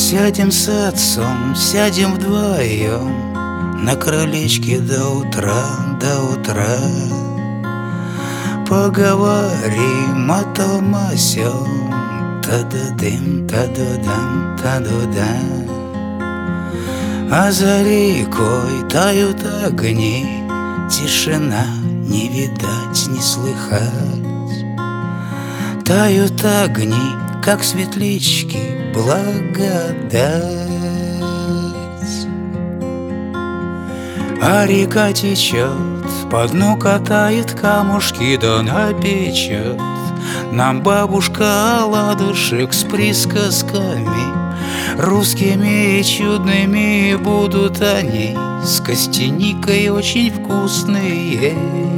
Сядем с отцом, сядем вдвоем на крылечке до утра, до утра. Поговорим о том о сём, та-да-дым, та-да-дам, та-да-дам. А за рекой тают огни, тишина, не видать, не слыхать. Тают огни, как светлячки, благодать. А река течет, по дну катает камушки, да напечет нам бабушка оладушек с присказками. Русскими и чудными будут они, с костяникой очень вкусные.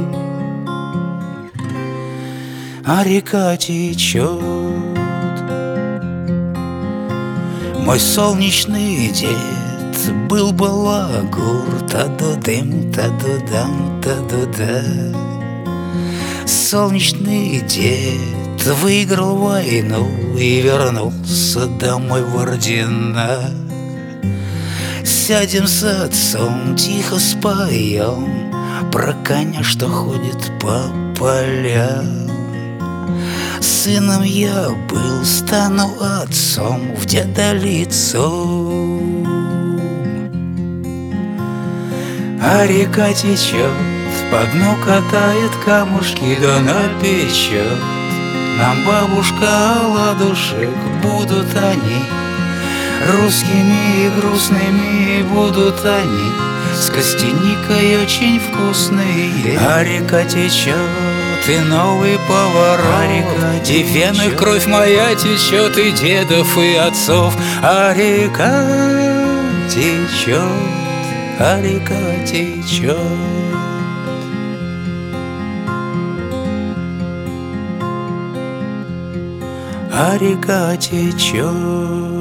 А река течет. Мой солнечный дед был балагур, та-да-дым, та-да-дам, та-да-да. Солнечный дед выиграл войну и вернулся домой в ордена. Сядем с отцом, тихо споем про коня, что ходит по полям. Сыном я был, стану отцом в дедолицу. А река течет, по дну катает камушки, да напечет нам бабушка оладушек. Будут они русскими и грустными, будут они с костяникой очень вкусные. А река течет, и новый поворот, и в венах кровь моя течет, и дедов, и отцов. А река течет, а река течет. А река течет.